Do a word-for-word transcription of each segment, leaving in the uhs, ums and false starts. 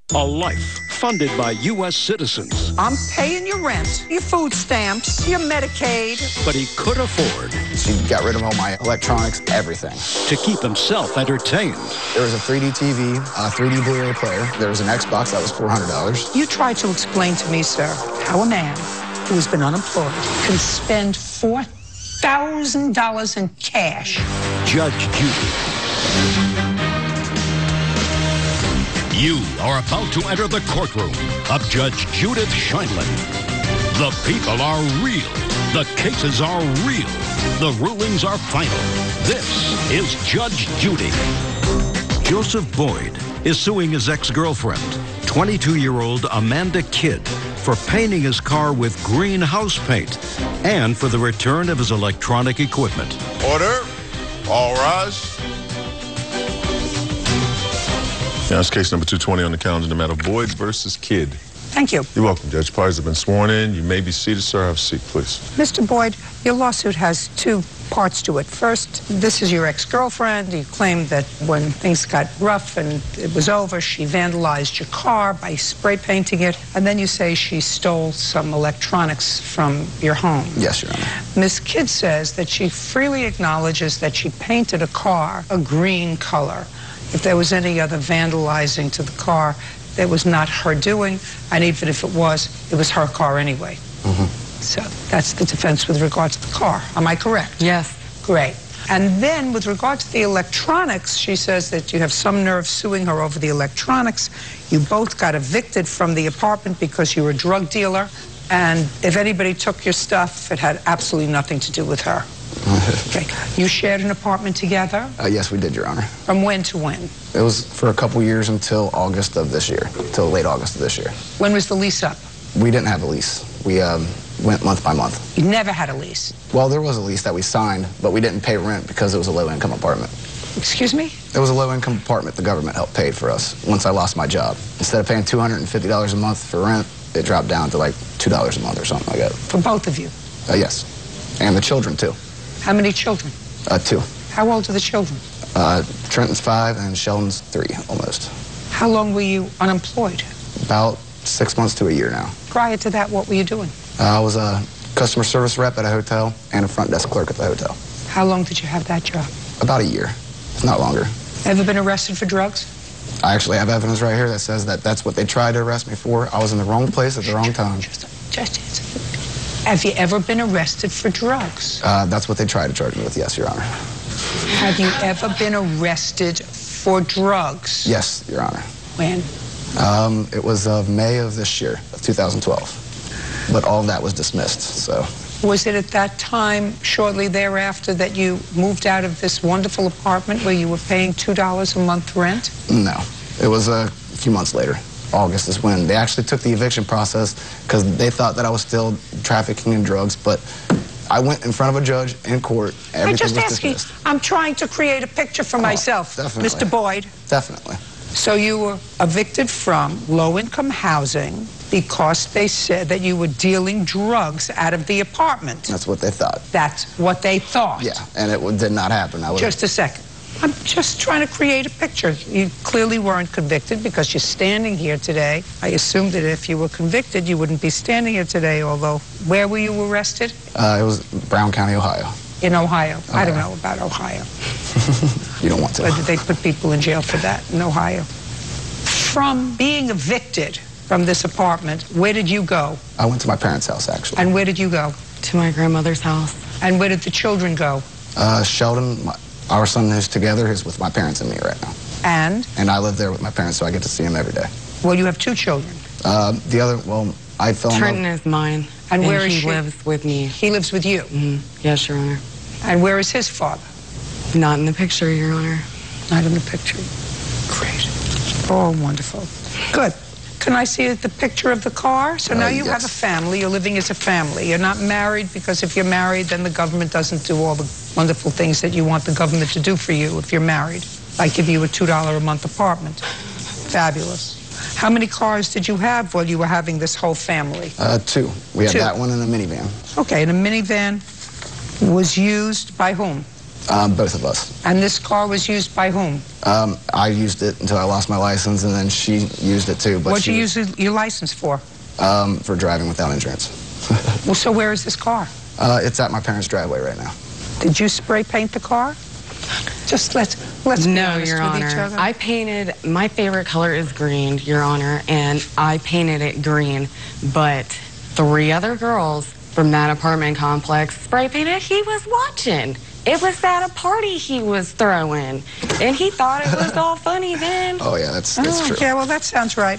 A life funded by U S citizens. I'm paying your rent, your food stamps, your Medicaid. But he could afford. She got rid of all my electronics, everything. To keep himself entertained. There was a three D T V, a three D Blu-ray player. There was an Xbox that was four hundred dollars. You tried to explain to me, sir, how a man who has been unemployed can spend four thousand dollars in cash. Judge Judy. You are about to enter the courtroom of Judge Judith Sheindlin. The people are real. The cases are real. The rulings are final. This is Judge Judy. Joseph Boyd is suing his ex-girlfriend, twenty-two-year-old Amanda Kidd, for painting his car with green house paint and for the return of his electronic equipment. Order. All rise. Now it's case number two twenty on the calendar, the matter of Boyd versus Kidd. Thank you. You're welcome, Judge. Parties have been sworn in. You may be seated, sir. Have a seat, please. Mister Boyd, your lawsuit has two parts to it. First, this is your ex-girlfriend. You claim that when things got rough and it was over, she vandalized your car by spray painting it, and then you say she stole some electronics from your home. Yes, Your Honor. Miss Kidd says that she freely acknowledges that she painted a car a green color. If there was any other vandalizing to the car, that was not her doing, and even if it was, it was her car anyway. Mm-hmm. So that's the defense with regard to the car. Am I correct? Yes. Great. And then with regard to the electronics, she says that you have some nerve suing her over the electronics. You both got evicted from the apartment because you were a drug dealer, and if anybody took your stuff, it had absolutely nothing to do with her. Okay. You shared an apartment together? Uh, yes, we did, Your Honor. From when to when? It was for a couple years until August of this year, until late August of this year. When was the lease up? We didn't have a lease. We um, went month by month. You never had a lease? Well, there was a lease that we signed, but we didn't pay rent because it was a low-income apartment. Excuse me? It was a low-income apartment the government helped pay for us once I lost my job. Instead of paying two hundred fifty dollars a month for rent, it dropped down to like two dollars a month or something like that. For both of you? Uh, yes. And the children, too. How many children? Uh, two. How old are the children? Uh, Trenton's five and Sheldon's three, almost. How long were you unemployed? About six months to a year now. Prior to that, what were you doing? Uh, I was a customer service rep at a hotel and a front desk clerk at the hotel. How long did you have that job? About a year, if not longer. Ever been arrested for drugs? I actually have evidence right here that says that that's what they tried to arrest me for. I was in the wrong place at the wrong time. Just, just answer. Have you ever been arrested for drugs? Uh, that's what they tried to charge me with, yes, Your Honor. Have you ever been arrested for drugs? Yes, Your Honor. When? Um, it was of May of this year, of two thousand twelve. But all of that was dismissed, so. Was it at that time, shortly thereafter, that you moved out of this wonderful apartment where you were paying two dollars a month rent? No. It was a few months later. August is when they actually took the eviction process because they thought that I was still trafficking in drugs, but I went in front of a judge in court. Everything I'm just was asking. dismissed. I'm trying to create a picture for Oh, myself, definitely. Mister Boyd. Definitely. So you were evicted from low-income housing because they said that you were dealing drugs out of the apartment. That's what they thought. That's what they thought. Yeah, and it w- did not happen. I was Just a second. I'm just trying to create a picture. You clearly weren't convicted because you're standing here today. I assumed that if you were convicted, you wouldn't be standing here today, although where were you arrested? Uh, it was Brown County, Ohio. In Ohio. Ohio. I don't know about Ohio. You don't want to. But they put people in jail for that in Ohio. From being evicted from this apartment, where did you go? I went to my parents' house, actually. And where did you go? To my grandmother's house. And where did the children go? Uh, Sheldon, my, our son who's together, is with my parents and me right now. And? And I live there with my parents, so I get to see him every day. Well, you have two children. Uh, the other, well, I fell in Trenton love. is mine. And where is he she? lives with me. He lives with you? Mm-hmm. Yes, Your Honor. And where is his father? Not in the picture, Your Honor. Not in the picture. Great. Oh, wonderful. Good. Can I see the picture of the car? So now Uh, you yes. have a family. You're living as a family. You're not married because if you're married, then the government doesn't do all the wonderful things that you want the government to do for you if you're married. Like give you a two dollars a month apartment. Fabulous. How many cars did you have while you were having this whole family? Uh, two. We had Two. that one in a minivan. Okay, and a minivan was used by whom? Um, both of us. And this car was used by whom? Um, I used it until I lost my license, and then she used it too. But What'd she you was, use your license for? Um, for driving without insurance. Well, so where is this car? Uh, it's at my parents' driveway right now. Did you spray paint the car? Just let's let's be No, honest Your with each Honor. other. I painted, my favorite color is green, Your Honor, and I painted it green, but three other girls from that apartment complex spray painted. He was watching. It was at a party he was throwing, and he thought it was all funny then. Oh yeah, that's that's oh, true. Yeah, well, that sounds right.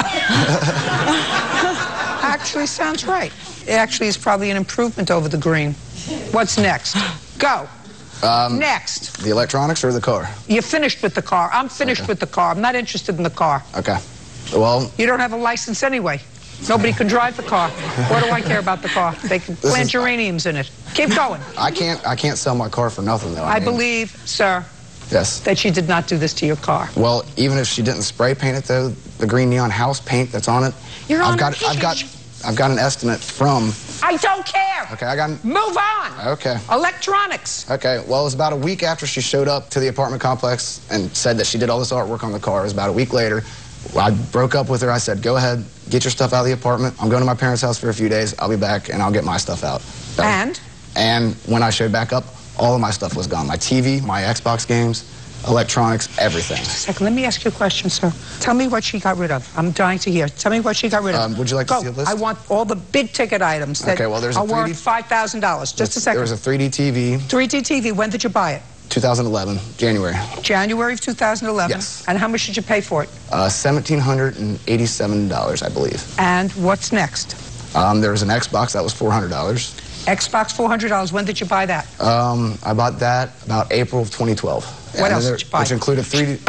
Actually sounds right. It actually is probably an improvement over the green. What's next? Go. Um, next. The electronics or the car? You're finished with the car. I'm finished Okay. with the car. I'm not interested in the car. Okay. Well, You don't have a license anyway. Nobody can drive the car. What do I care about the car? They can This plant is- geraniums in it. Keep going. I can't I can't sell my car for nothing though. I mean, believe, sir, Yes. that she did not do this to your car. Well, even if she didn't spray paint it though, the green neon house paint that's on it, Your I've Honor, got he- I've got I've got an estimate from. I don't care. Okay, I got. Move on. Okay. Electronics. Okay, well, it was about a week after she showed up to the apartment complex and said that she did all this artwork on the car. It was about a week later. I broke up with her. I said, go ahead, get your stuff out of the apartment. I'm going to my parents' house for a few days. I'll be back, and I'll get my stuff out. So- And? And when I showed back up, all of my stuff was gone. My T V, my Xbox games, electronics, everything. Second, let me ask you a question, sir. Tell me what she got rid of. I'm dying to hear. Tell me what she got rid of. Um, would you like to Go. see a list? I want all the big-ticket items that Okay, well, there's a are three D worth five thousand dollars. Just a second. There was a three D T V, three D T V. When did you buy it? two thousand eleven, January. January of two thousand eleven? Yes. And how much did you pay for it? Uh, one thousand seven hundred eighty-seven dollars, I believe. And what's next? Um, there was an Xbox that was four hundred dollars. Xbox, four hundred dollars. When did you buy that? Um, I bought that about April of twenty twelve. What And else there- did you buy? Which included three D,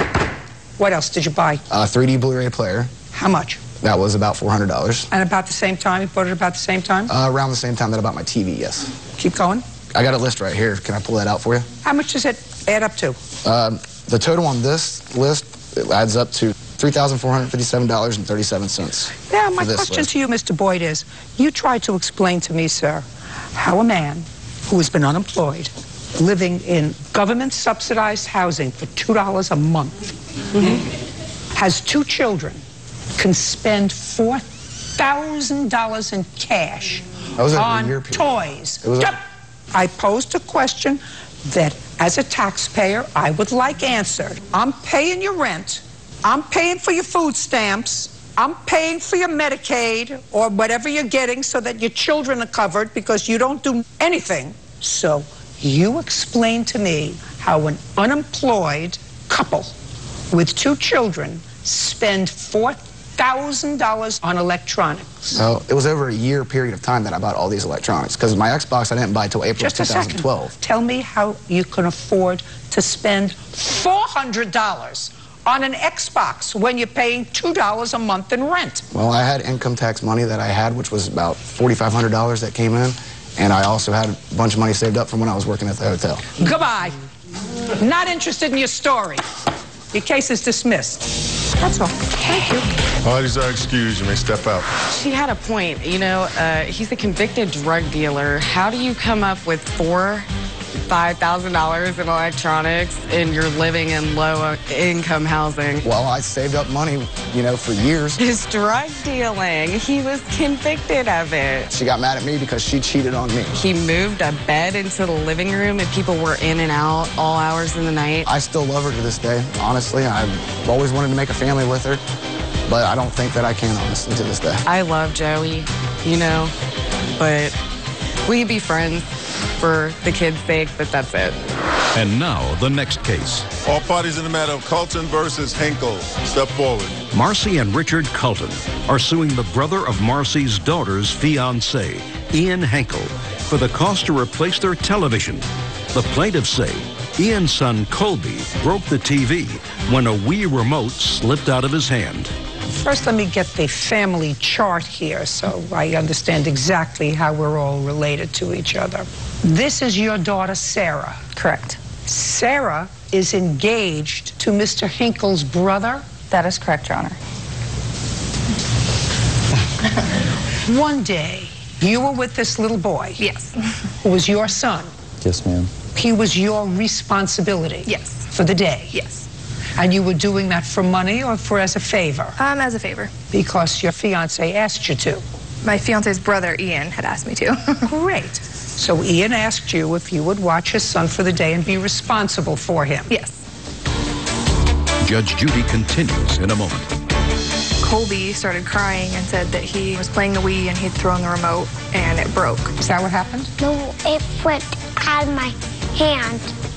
What else did you buy? uh, three D Blu-ray player. How much? That was about four hundred dollars. And about the same time? You bought it about the same time? Uh, around the same time that I bought my T V, yes. Keep going. I got a list right here. Can I pull that out for you? How much does it add up to? Um, the total on this list, it adds up to three thousand four hundred fifty-seven dollars and thirty-seven cents. Now, my for this question list. to you, Mister Boyd, is you tried to explain to me, sir, how a man who has been unemployed, living in government-subsidized housing for two dollars a month, mm-hmm. has two children, can spend four thousand dollars in cash That was over a on year period. toys. It was Yep. over- I posed a question that, as a taxpayer, I would like answered. I'm paying your rent. I'm paying for your food stamps. I'm paying for your Medicaid or whatever you're getting so that your children are covered because you don't do anything. So you explain to me how an unemployed couple with two children spend four thousand dollars on electronics. So it was over a year period of time that I bought all these electronics. Because my Xbox I didn't buy until April Just a of twenty twelve. second. Tell me how you can afford to spend four hundred dollars on an Xbox when you're paying two dollars a month in rent. Well, I had income tax money that I had, which was about forty-five hundred dollars that came in. And I also had a bunch of money saved up from when I was working at the hotel. Goodbye. Not interested in your story. Your case is dismissed. That's all. Thank you. Parties are excused. You may step out. She had a point. You know, uh, he's a convicted drug dealer. How do you come up with four, five thousand dollars in electronics and you're living in low-income housing? Well, I saved up money, you know, for years. His drug dealing. He was convicted of it. She got mad at me because she cheated on me. He moved a bed into the living room and people were in and out all hours of the night. I still love her to this day, honestly. I've always wanted to make a family with her, but I don't think that I can, honestly, to this day. I love Joey, you know, but we can be friends for the kids' sake, but that's it. And now, the next case. All parties in the matter of Colton versus Hinkle. Step forward. Marcy and Richard Colton are suing the brother of Marcy's daughter's fiancé, Ian Henkel, for the cost to replace their television. The plaintiffs say Ian's son Colby broke the T V when a Wii remote slipped out of his hand. First, let me get the family chart here so I understand exactly how we're all related to each other. This is your daughter, Sarah. Correct. Sarah is engaged to Mister Hinkle's brother. That is correct, Your Honor. One day, you were with this little boy. Yes. Who was your son. Yes, ma'am. he was your responsibility? Yes. For the day? Yes. And you were doing that for money or for as a favor? Um, as a favor. Because your fiance asked you to? My fiance's brother, Ian, had asked me to. Great. So Ian asked you if you would watch his son for the day and be responsible for him? Yes. Judge Judy continues in a moment. Colby started crying and said that he was playing the Wii and he'd thrown the remote and it broke. Is that what happened? No, it went out of my hand.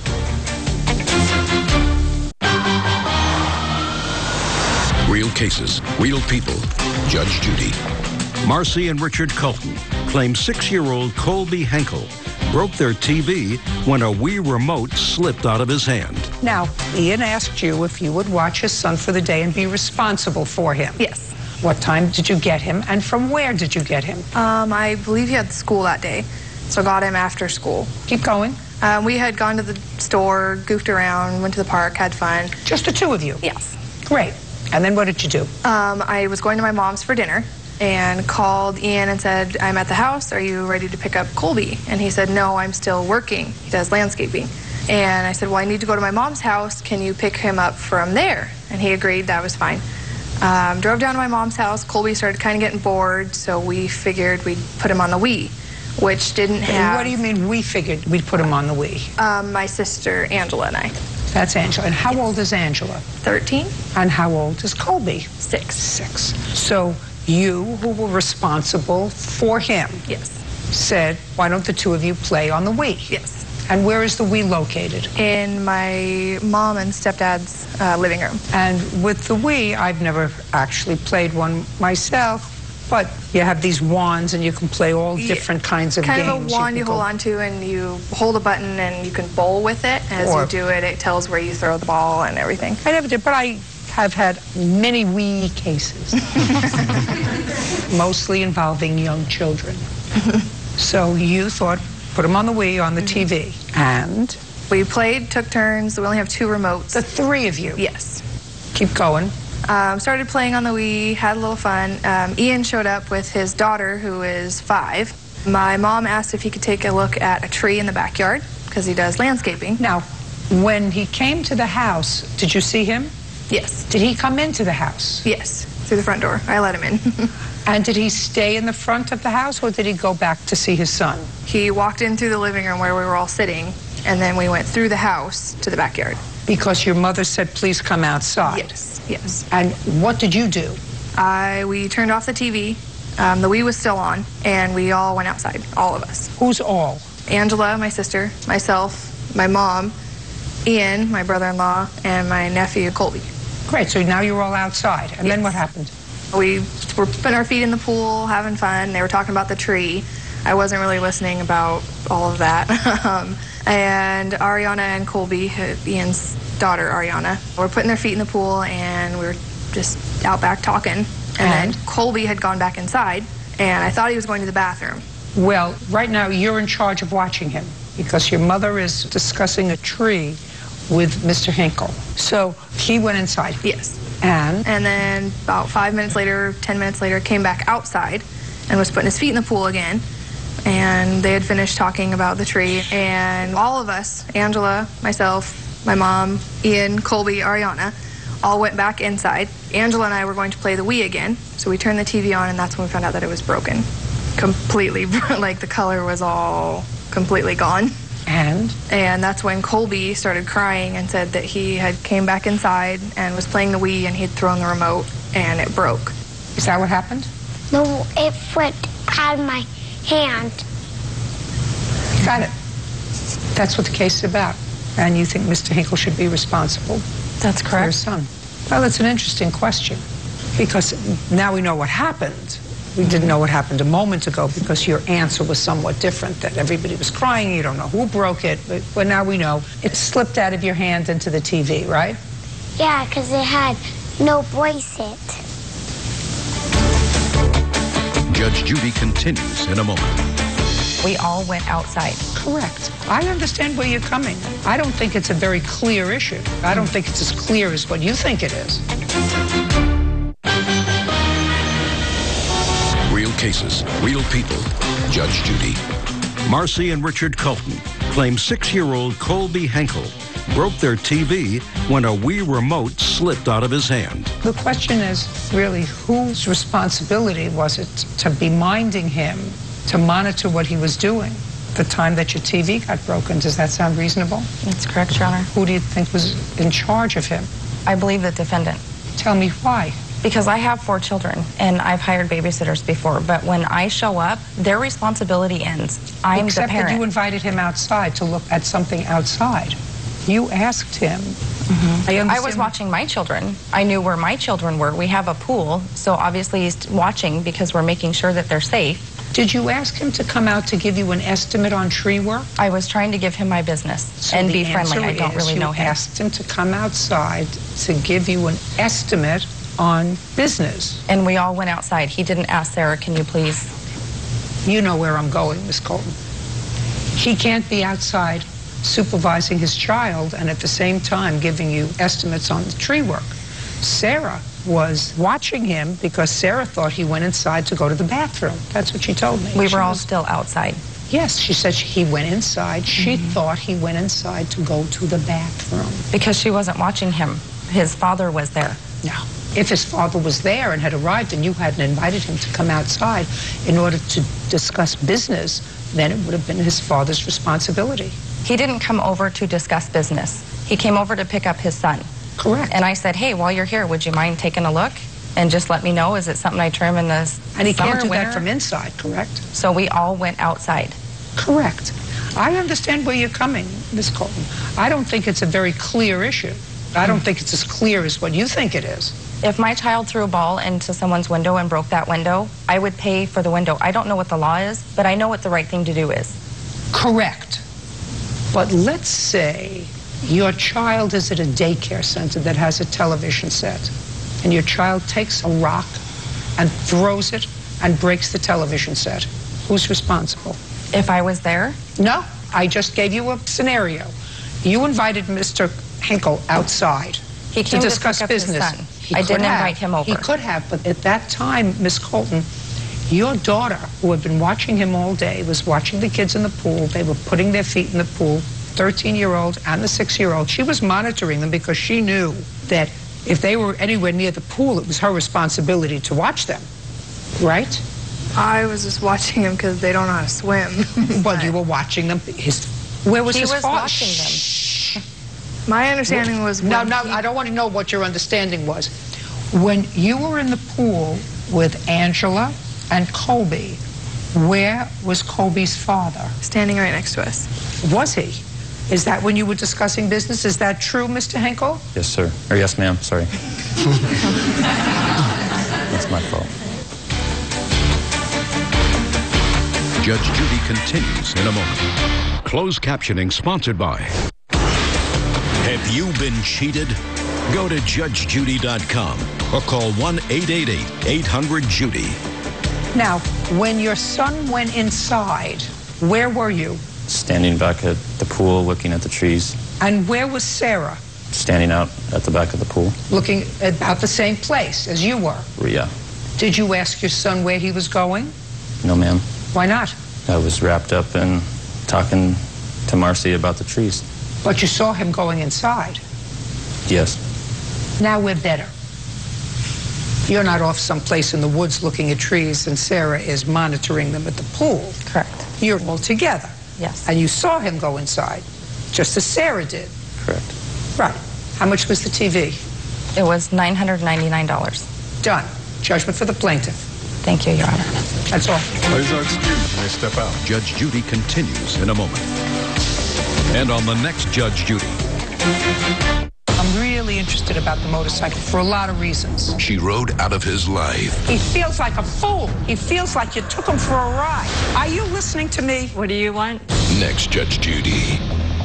Real cases, real people. Judge Judy. Marcy and Richard Colton claim six-year-old Colby Henkel broke their T V when a Wii remote slipped out of his hand. Now, Ian asked you if you would watch his son for the day and be responsible for him. Yes. What time did you get him, and from where did you get him? Um, I believe he had school that day, so I got him after school. Keep going. Um, we had gone to the store, goofed around, went to the park, had fun. Just the two of you? Yes. Great. And then what did you do? Um, I was going to my mom's for dinner and called Ian and said, I'm at the house. Are you ready to pick up Colby? And he said, no, I'm still working. He does landscaping. And I said, well, I need to go to my mom's house. Can you pick him up from there? And he agreed. That was fine. Um, drove down to my mom's house. Colby started kind of getting bored, so we figured we'd put him on the Wii, which didn't have... What do you mean we figured we'd put him on the Wii? Um, my sister, Angela, and I. That's Angela. And how old is Angela? thirteen. And how old is Colby? Six. Six. So you, who were responsible for him, Yes. said, why don't the two of you play on the Wii? Yes. And where is the Wii located? In my mom and stepdad's uh, living room. And with the Wii, I've never actually played one myself, but you have these wands and you can play all different Yeah. kinds of kind games. Kind of a wand you, you hold on to and you hold a button and you can bowl with it. As Or, you do it, it tells where you throw the ball and everything. I never did, but I have had many Wii cases, mostly involving young children. So you thought, put them on the Wii on the T V, and? We played, took turns. We only have two remotes. The three of you? Yes. Keep going. Um, started playing on the Wii, had a little fun. Um, Ian showed up with his daughter, who is five. My mom asked if he could take a look at a tree in the backyard, because he does landscaping. Now, when he came to the house, did you see him? Yes. Did he come into the house? Yes, through the front door. I let him in. And did he stay in the front of the house, or did he go back to see his son? He walked in through the living room where we were all sitting, and then we went through the house to the backyard. Because your mother said, please come outside. Yes, yes. And what did you do? I, we turned off the T V. Um, the Wii was still on, and we all went outside, all of us. Who's all? Angela, my sister, myself, my mom, Ian, my brother-in-law, and my nephew, Colby. Great, so now you're all outside. And Yes. then what happened? We were putting our feet in the pool, having fun. They were talking about the tree. I wasn't really listening about all of that. um, and Ariana and Colby, Ian's daughter, Ariana, were putting their feet in the pool, and we were just out back talking. And, And? then Colby had gone back inside, and I thought he was going to the bathroom. Well, right now you're in charge of watching him because your mother is discussing a tree with Mister Hinkle. So he went inside. Yes. And? And then about five minutes later, ten minutes later, came back outside and was putting his feet in the pool again. And they had finished talking about the tree. And all of us, Angela, myself, my mom, Ian, Colby, Ariana, all went back inside. Angela and I were going to play the Wii again. So we turned the T V on, and that's when we found out that it was broken. Completely, like the color was all completely gone. And? And that's when Colby started crying and said that he had came back inside and was playing the Wii and he'd thrown the remote and it broke. Is that what happened? No, it went out of my hand. Got it. That's what the case is about. And you think Mister Hinkle should be responsible? That's For your son. Well, it's an interesting question because now we know what happened. We didn't know what happened a moment ago because your answer was somewhat different, that everybody was crying, you don't know who broke it, but, but now we know. It slipped out of your hand into the T V, right? Yeah, because it had no voice it. Judge Judy continues in a moment. We all went outside. Correct. I understand where you're coming. I don't think it's a very clear issue. I don't think it's as clear as what you think it is. Real cases, real people. Judge Judy. Marcy and Richard Colton claim six-year-old Colby Henkel broke their T V when a Wii remote slipped out of his hand. The question is really whose responsibility was it to be minding him, to monitor what he was doing the time that your T V got broken? Does that sound reasonable? That's correct, Your Honor. Who do you think was in charge of him? I believe the defendant. Tell me why. Because I have four children, and I've hired babysitters before, but when I show up, their responsibility ends. I'm Except the parent. that you invited him outside to look at something outside. You asked him. Mm-hmm. I, I was watching my children. I knew where my children were. We have a pool, so obviously he's watching because we're making sure that they're safe. Did you ask him to come out to give you an estimate on tree work? I was trying to give him my business so and be friendly. I don't really know him. You asked him to come outside to give you an estimate on business. And we all went outside. He didn't ask Sarah, can you please? You know where I'm going, Miss Colton. He can't be outside supervising his child and at the same time giving you estimates on the tree work. Sarah was watching him because Sarah thought he went inside to go to the bathroom. That's what she told me. We she were all was, still outside. Yes, she said he went inside. She Mm-hmm. thought he went inside to go to the bathroom. Because she wasn't watching him. His father was there. No. If his father was there and had arrived and you hadn't invited him to come outside in order to discuss business, then it would have been his father's responsibility. He didn't come over to discuss business. He came over to pick up his son. Correct. And I said, hey, while you're here, would you mind taking a look and just let me know? Is it something I trim in the And he summer, can't do winter? that from inside, correct? So we all went outside. Correct. I understand where you're coming, Miz Colton. I don't think it's a very clear issue. I don't think it's as clear as what you think it is. If my child threw a ball into someone's window and broke that window, I would pay for the window. I don't know what the law is, but I know what the right thing to do is. Correct. But let's say your child is at a daycare center that has a television set, and your child takes a rock and throws it and breaks the television set. Who's responsible? If I was there? No, I just gave you a scenario. You invited Mister Henkel outside He came to discuss to pick up business. His son. He I could didn't have. invite him over. He could have, but at that time, Miss Colton, your daughter, who had been watching him all day, was watching the kids in the pool. They were putting their feet in the pool, thirteen-year-old and the six-year-old. She was monitoring them because she knew that if they were anywhere near the pool, it was her responsibility to watch them, right? I was just watching him because they don't know how to swim. Well, you were watching them. His, where was he his was father? watching them. My understanding was No, when no, he- I don't want to know what your understanding was. When you were in the pool with Angela and Colby, where was Colby's father? standing right next to us. Was he? Is that when you were discussing business? Is that true, Mister Henkel? Yes, sir. Or yes, ma'am. Sorry. That's my fault. Judge Judy continues in a moment. Closed captioning sponsored by. Have you been cheated? Go to judge judy dot com or call one eight eight eight, eight hundred, Judy. Now, when your son went inside, where were you? Standing back at the pool, looking at the trees. And where was Sarah? Standing out at the back of the pool. Looking about the same place as you were. Yeah. Did you ask your son where he was going? No, ma'am. Why not? I was wrapped up in talking to Marcy about the trees. But you saw him going inside. Yes. Now we're better. You're not off someplace in the woods looking at trees and Sarah is monitoring them at the pool. Correct. You're all together. Yes. And you saw him go inside, just as Sarah did. Correct. Right. How much was the T V? It was nine hundred ninety-nine dollars. Done. Judgment for the plaintiff. Thank you, Your Honor. That's all. Ladies are excused. You may step out. Judge Judy continues in a moment. And on the next Judge Judy. I'm really interested about the motorcycle for a lot of reasons. She rode out of his life. He feels like a fool. He feels like you took him for a ride. Are you listening to me? What do you want? Next Judge Judy.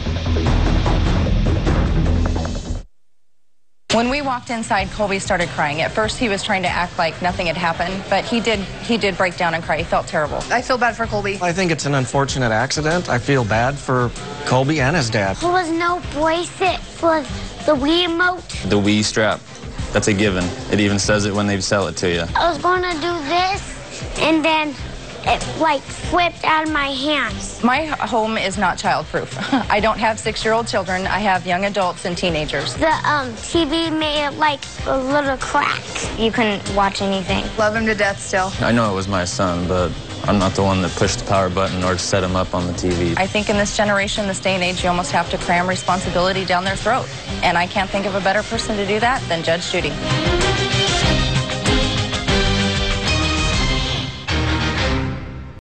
When we walked inside, Colby started crying. At first, he was trying to act like nothing had happened, but he did he did break down and cry. He felt terrible. I feel bad for Colby. I think it's an unfortunate accident. I feel bad for Colby and his dad. There was no bracelet for the Wii remote. The Wii strap. That's a given. It even says it when they sell it to you. I was going to do this, and then it like flipped out of my hands. My home is not childproof. I don't have six-year-old children. I have young adults and teenagers. The um, T V made it like a little crack. You couldn't watch anything. Love him to death still. I know it was my son, but I'm not the one that pushed the power button or set him up on the T V. I think in this generation, this day and age, you almost have to cram responsibility down their throat. And I can't think of a better person to do that than Judge Judy.